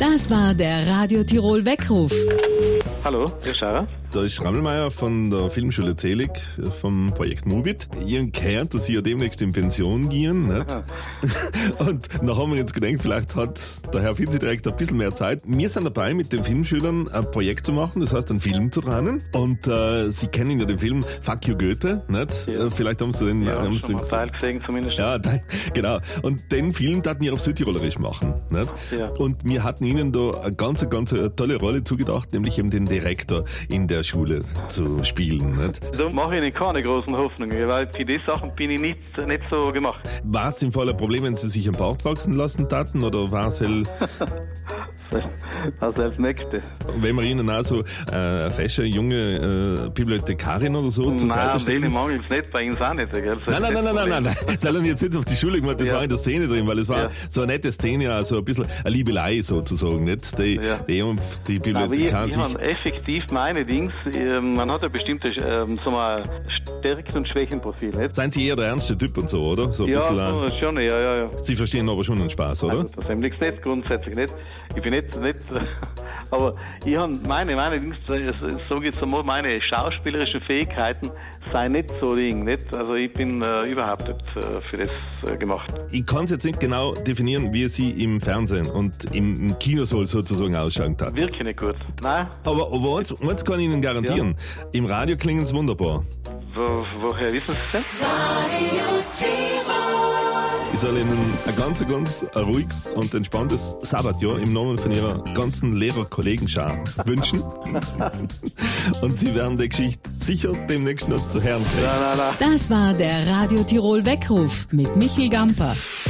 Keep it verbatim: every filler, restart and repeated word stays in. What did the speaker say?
Das war der Radio Tirol Weckruf. Hallo, Herr Schauer. Da ist Rammelmeier von der Filmschule Zelig vom Projekt Movit. Ihr habt gehört, dass Sie ja demnächst in Pension gehen. Nicht? Und dann haben wir jetzt gedacht, vielleicht hat der Herr Vizedirektor ein bisschen mehr Zeit. Wir sind dabei, mit den Filmschülern ein Projekt zu machen, das heißt, einen Film zu drehen. Und äh, Sie kennen ja den Film Fuck You Goethe, nicht? Ja. Vielleicht haben Sie den... Ja, haben schon mal Teil gesehen zumindest. Ja, da, genau. Und den Film hatten wir auf Südtirolerisch machen. Nicht? Ja. Und wir hatten Ihnen da eine ganz, ganz tolle Rolle zugedacht, nämlich eben den Direktor in der Schule zu spielen. Nicht? Da mache ich Ihnen keine großen Hoffnungen, weil für die Sachen bin ich nicht, nicht so gemacht. War es im Fall ein Problem, wenn Sie sich einen Bart wachsen lassen taten, oder war es halt... Also als Nächste. Wenn wir Ihnen auch so äh, eine fesche, junge äh, Bibliothekarin oder so zur Seite stellen? Nein, mangelt es nicht, bei Ihnen auch nicht. Gell? Nein, nein, nein, nein, nein, nein, nein. Das haben wir jetzt nicht auf die Schule gemacht, das ja. war in der Szene drin, weil es war ja. so eine nette Szene, also ein bisschen eine Liebelei sozusagen, nicht? Die, ja. die, die Bibliothekarin sich... Ich habe effektiv meine Dings, man hat ja bestimmte ähm, so mal Stärken- und Schwächenprofil, nicht? Seien Sie eher der ernste Typ und so, oder? So ein ja, bisschen, so, schon, ja, ja, ja. Sie verstehen aber schon den Spaß, oder? Nein, das nichts nicht, grundsätzlich nicht. Ich bin nicht, nicht aber ich habe meine, meine Dings, so geht's einmal, meine schauspielerischen Fähigkeiten seien nicht so Ding, nicht? Also ich bin äh, überhaupt nicht äh, für das äh, gemacht. Ich kann es jetzt nicht genau definieren, wie Sie im Fernsehen und im, im Kinosaal sozusagen ausschauen hat. Wirklich nicht gut. Nein. Aber, aber eins, eins kann ich Ihnen garantieren. Ja. Im Radio klingen es wunderbar. Wo, woher wissen Sie es denn? Radio Tirol. Ich soll Ihnen ein ganz, ganz ruhiges und entspanntes Sabbatjahr im Namen von Ihrer ganzen Lehrer-Kollegenschar wünschen. Und Sie werden die Geschichte sicher demnächst noch zu hören kriegen. Das war der Radio Tirol Weckruf mit Michel Gamper.